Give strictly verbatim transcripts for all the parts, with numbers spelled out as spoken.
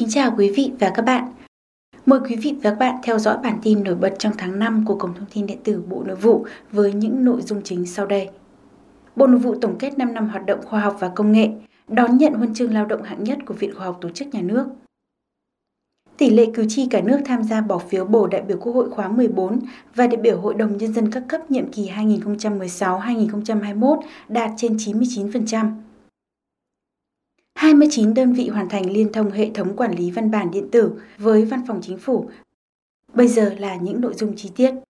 chào quý vị và các bạn. Mời quý vị và các bạn theo dõi bản tin nổi bật trong tháng năm của Cổng Thông tin Điện tử Bộ Nội vụ với những nội dung chính sau đây. Bộ Nội vụ tổng kết năm năm hoạt động khoa học và công nghệ, đón nhận huân chương lao động hạng nhất của Viện Khoa học Tổ chức Nhà nước. Tỷ lệ cử tri cả nước tham gia bỏ phiếu bầu đại biểu Quốc hội khóa mười bốn và đại biểu Hội đồng Nhân dân các cấp nhiệm kỳ hai nghìn không trăm mười sáu đến hai nghìn không trăm hai mươi mốt đạt trên chín mươi chín phần trăm. hai mươi chín đơn vị hoàn thành liên thông hệ thống quản lý văn bản điện tử với Văn phòng Chính phủ. Bây giờ là những nội dung chi tiết.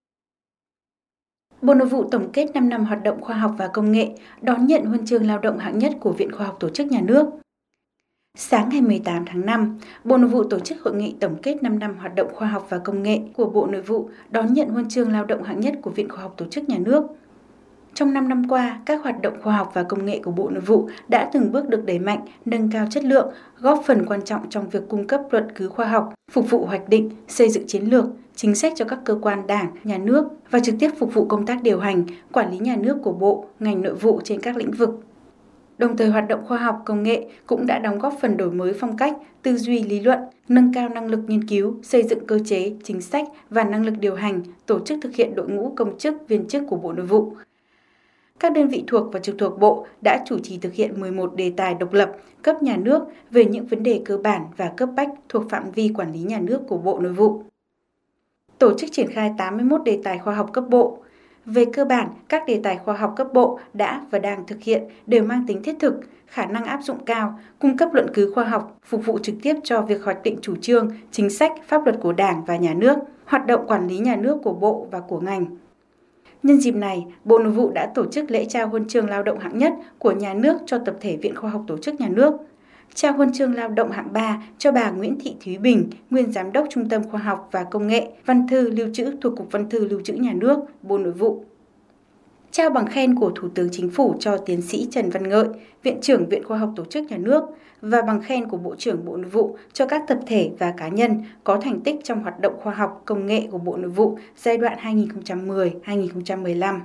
Bộ Nội vụ tổng kết năm năm hoạt động khoa học và công nghệ, đón nhận huân chương lao động hạng nhất của Viện Khoa học Tổ chức Nhà nước. Sáng ngày mười tám tháng năm, Bộ Nội vụ tổ chức hội nghị tổng kết năm năm hoạt động khoa học và công nghệ của Bộ Nội vụ, đón nhận huân chương lao động hạng nhất của Viện Khoa học Tổ chức Nhà nước. Trong năm năm qua, các hoạt động khoa học và công nghệ của Bộ Nội vụ đã từng bước được đẩy mạnh, nâng cao chất lượng, góp phần quan trọng trong việc cung cấp luận cứ khoa học, phục vụ hoạch định, xây dựng chiến lược, chính sách cho các cơ quan đảng, nhà nước và trực tiếp phục vụ công tác điều hành, quản lý nhà nước của Bộ, ngành nội vụ trên các lĩnh vực. Đồng thời hoạt động khoa học công nghệ cũng đã đóng góp phần đổi mới phong cách, tư duy lý luận, nâng cao năng lực nghiên cứu, xây dựng cơ chế, chính sách và năng lực điều hành, tổ chức thực hiện đội ngũ công chức, viên chức của Bộ Nội vụ. Các đơn vị thuộc và trực thuộc Bộ đã chủ trì thực hiện mười một đề tài độc lập, cấp nhà nước về những vấn đề cơ bản và cấp bách thuộc phạm vi quản lý nhà nước của Bộ Nội vụ. Tổ chức triển khai tám mươi mốt đề tài khoa học cấp bộ. Về cơ bản, các đề tài khoa học cấp bộ đã và đang thực hiện đều mang tính thiết thực, khả năng áp dụng cao, cung cấp luận cứ khoa học, phục vụ trực tiếp cho việc hoạch định chủ trương, chính sách, pháp luật của Đảng và Nhà nước, hoạt động quản lý nhà nước của Bộ và của ngành. Nhân dịp này, Bộ Nội vụ đã tổ chức lễ trao huân chương lao động hạng nhất của nhà nước cho tập thể Viện Khoa học Tổ chức Nhà nước, trao huân chương lao động hạng ba cho bà Nguyễn Thị Thúy Bình, nguyên Giám đốc Trung tâm Khoa học và Công nghệ, Văn thư Lưu trữ thuộc Cục Văn thư Lưu trữ Nhà nước, Bộ Nội vụ. Trao bằng khen của Thủ tướng Chính phủ cho tiến sĩ Trần Văn Ngợi, Viện trưởng Viện Khoa học Tổ chức Nhà nước và bằng khen của Bộ trưởng Bộ Nội vụ cho các tập thể và cá nhân có thành tích trong hoạt động khoa học công nghệ của Bộ Nội vụ giai đoạn hai nghìn không trăm mười đến hai nghìn không trăm mười lăm.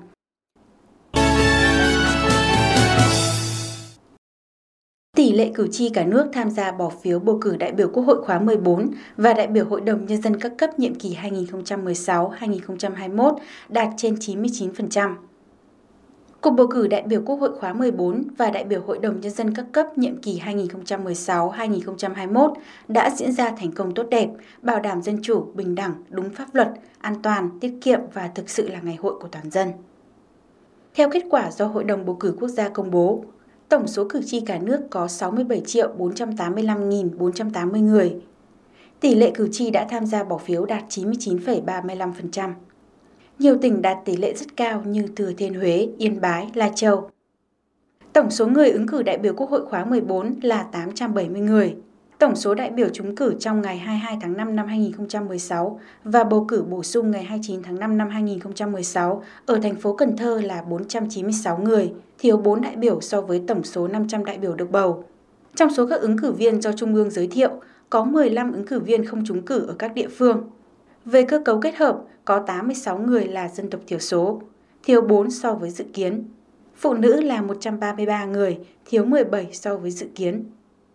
Tỷ lệ cử tri cả nước tham gia bỏ phiếu bầu cử đại biểu Quốc hội khóa mười bốn và đại biểu Hội đồng Nhân dân các cấp nhiệm kỳ hai nghìn không trăm mười sáu đến hai nghìn không trăm hai mươi mốt đạt trên chín mươi chín phần trăm. Cuộc bầu cử đại biểu Quốc hội khóa mười bốn và đại biểu Hội đồng Nhân dân các cấp nhiệm kỳ hai nghìn không trăm mười sáu đến hai nghìn không trăm hai mươi mốt đã diễn ra thành công tốt đẹp, bảo đảm dân chủ, bình đẳng, đúng pháp luật, an toàn, tiết kiệm và thực sự là ngày hội của toàn dân. Theo kết quả do Hội đồng Bầu cử Quốc gia công bố, tổng số cử tri cả nước có sáu mươi bảy triệu bốn trăm tám mươi lăm nghìn bốn trăm tám mươi người. Tỷ lệ cử tri đã tham gia bỏ phiếu đạt chín mươi chín phẩy ba mươi lăm phần trăm. Nhiều tỉnh đạt tỷ lệ rất cao như Thừa Thiên Huế, Yên Bái, Lai Châu. Tổng số người ứng cử đại biểu Quốc hội khóa mười bốn là tám trăm bảy mươi người. Tổng số đại biểu trúng cử trong ngày hai mươi hai tháng năm năm hai nghìn không trăm mười sáu và bầu cử bổ sung ngày hai mươi chín tháng năm năm hai nghìn không trăm mười sáu ở thành phố Cần Thơ là bốn trăm chín mươi sáu người, thiếu bốn đại biểu so với tổng số năm trăm đại biểu được bầu. Trong số các ứng cử viên do Trung ương giới thiệu, có mười lăm ứng cử viên không trúng cử ở các địa phương. Về cơ cấu kết hợp, có tám mươi sáu người là dân tộc thiểu số, thiếu bốn so với dự kiến. Phụ nữ là một trăm ba mươi ba người, thiếu mười bảy so với dự kiến.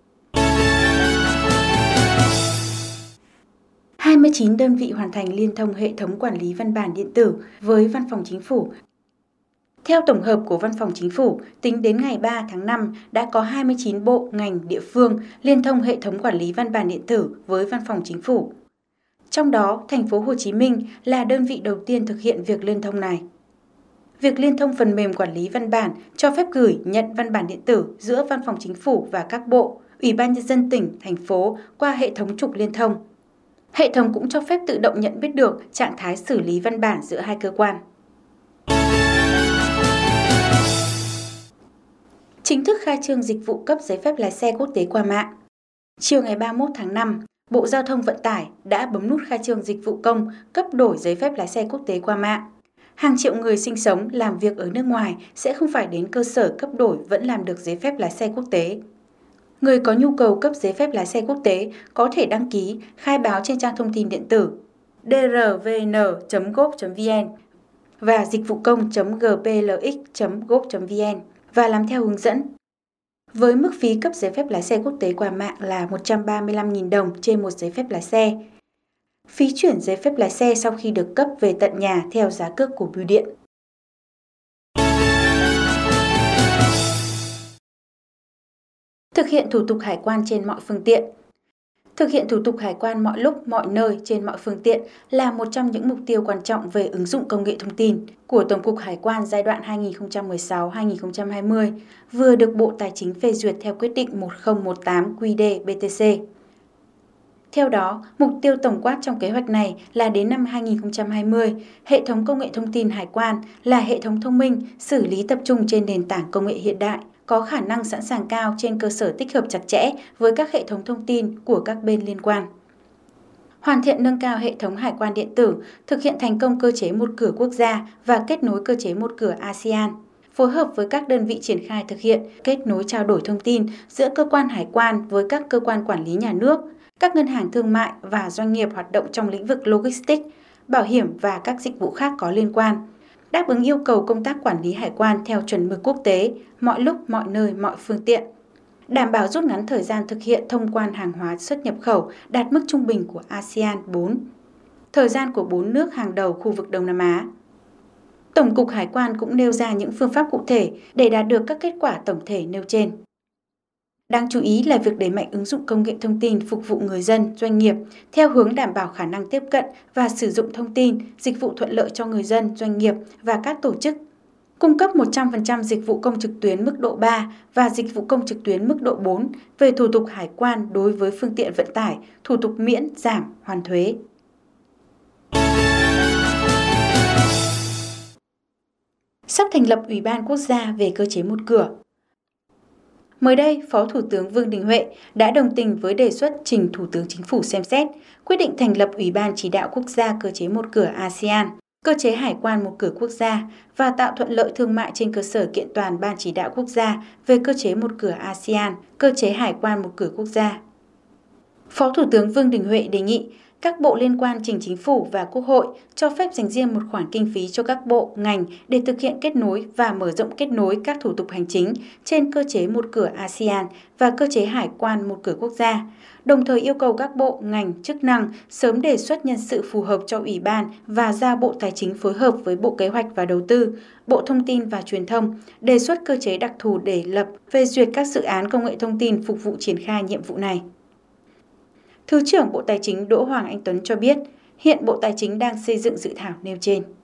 hai mươi chín đơn vị hoàn thành liên thông hệ thống quản lý văn bản điện tử với Văn phòng Chính phủ. Theo tổng hợp của Văn phòng Chính phủ, tính đến ngày ba tháng năm đã có hai mươi chín bộ, ngành, địa phương liên thông hệ thống quản lý văn bản điện tử với Văn phòng Chính phủ. Trong đó, thành phố Hồ Chí Minh là đơn vị đầu tiên thực hiện việc liên thông này. Việc liên thông phần mềm quản lý văn bản cho phép gửi, nhận văn bản điện tử giữa Văn phòng Chính phủ và các bộ, Ủy ban Nhân dân tỉnh, thành phố qua hệ thống trục liên thông. Hệ thống cũng cho phép tự động nhận biết được trạng thái xử lý văn bản giữa hai cơ quan. Chính thức khai trương dịch vụ cấp giấy phép lái xe quốc tế qua mạng. Chiều ngày ba mươi mốt tháng năm, Bộ Giao thông Vận tải đã bấm nút khai trương dịch vụ công cấp đổi giấy phép lái xe quốc tế qua mạng. Hàng triệu người sinh sống, làm việc ở nước ngoài sẽ không phải đến cơ sở cấp đổi vẫn làm được giấy phép lái xe quốc tế. Người có nhu cầu cấp giấy phép lái xe quốc tế có thể đăng ký, khai báo trên trang thông tin điện tử d r v n chấm gov chấm v n và dịch vụ công chấm g p l x chấm gov chấm v n và làm theo hướng dẫn. với mức phí cấp giấy phép lái xe quốc tế qua mạng là một trăm ba mươi lăm nghìn đồng trên một giấy phép lái xe. Phí chuyển giấy phép lái xe sau khi được cấp về tận nhà theo giá cước của bưu điện. Thực hiện thủ tục hải quan trên mọi phương tiện. Thực hiện thủ tục hải quan mọi lúc, mọi nơi, trên mọi phương tiện là một trong những mục tiêu quan trọng về ứng dụng công nghệ thông tin của Tổng cục Hải quan giai đoạn hai nghìn không trăm mười sáu đến hai nghìn không trăm hai mươi, vừa được Bộ Tài chính phê duyệt theo quyết định một nghìn mười tám Q D B T C. Theo đó, mục tiêu tổng quát trong kế hoạch này là đến năm hai nghìn không trăm hai mươi, hệ thống công nghệ thông tin hải quan là hệ thống thông minh, xử lý tập trung trên nền tảng công nghệ hiện đại, có khả năng sẵn sàng cao trên cơ sở tích hợp chặt chẽ với các hệ thống thông tin của các bên liên quan. Hoàn thiện nâng cao hệ thống hải quan điện tử, thực hiện thành công cơ chế một cửa quốc gia và kết nối cơ chế một cửa a sê an. Phối hợp với các đơn vị triển khai thực hiện, kết nối trao đổi thông tin giữa cơ quan hải quan với các cơ quan quản lý nhà nước, các ngân hàng thương mại và doanh nghiệp hoạt động trong lĩnh vực logistics, bảo hiểm và các dịch vụ khác có liên quan. Đáp ứng yêu cầu công tác quản lý hải quan theo chuẩn mực quốc tế, mọi lúc, mọi nơi, mọi phương tiện. Đảm bảo rút ngắn thời gian thực hiện thông quan hàng hóa xuất nhập khẩu đạt mức trung bình của a sê an bốn. Thời gian của bốn nước hàng đầu khu vực Đông Nam Á. Tổng cục Hải quan cũng nêu ra những phương pháp cụ thể để đạt được các kết quả tổng thể nêu trên. Đáng chú ý là việc đẩy mạnh ứng dụng công nghệ thông tin phục vụ người dân, doanh nghiệp theo hướng đảm bảo khả năng tiếp cận và sử dụng thông tin, dịch vụ thuận lợi cho người dân, doanh nghiệp và các tổ chức. Cung cấp một trăm phần trăm dịch vụ công trực tuyến mức độ ba và dịch vụ công trực tuyến mức độ bốn về thủ tục hải quan đối với phương tiện vận tải, thủ tục miễn, giảm, hoàn thuế. Sắp thành lập Ủy ban Quốc gia về cơ chế một cửa. Mới đây, Phó Thủ tướng Vương Đình Huệ đã đồng tình với đề xuất trình Thủ tướng Chính phủ xem xét, quyết định thành lập Ủy ban Chỉ đạo Quốc gia cơ chế một cửa a sê an, cơ chế hải quan một cửa quốc gia và tạo thuận lợi thương mại trên cơ sở kiện toàn Ban Chỉ đạo Quốc gia về cơ chế một cửa a sê an, cơ chế hải quan một cửa quốc gia. Phó Thủ tướng Vương Đình Huệ đề nghị các bộ liên quan trình Chính phủ và Quốc hội cho phép dành riêng một khoản kinh phí cho các bộ, ngành để thực hiện kết nối và mở rộng kết nối các thủ tục hành chính trên cơ chế một cửa a sê an và cơ chế hải quan một cửa quốc gia, đồng thời yêu cầu các bộ, ngành, chức năng sớm đề xuất nhân sự phù hợp cho Ủy ban và giao Bộ Tài chính phối hợp với Bộ Kế hoạch và Đầu tư, Bộ Thông tin và Truyền thông đề xuất cơ chế đặc thù để lập, phê duyệt các dự án công nghệ thông tin phục vụ triển khai nhiệm vụ này. Thứ trưởng Bộ Tài chính Đỗ Hoàng Anh Tuấn cho biết, hiện Bộ Tài chính đang xây dựng dự thảo nêu trên.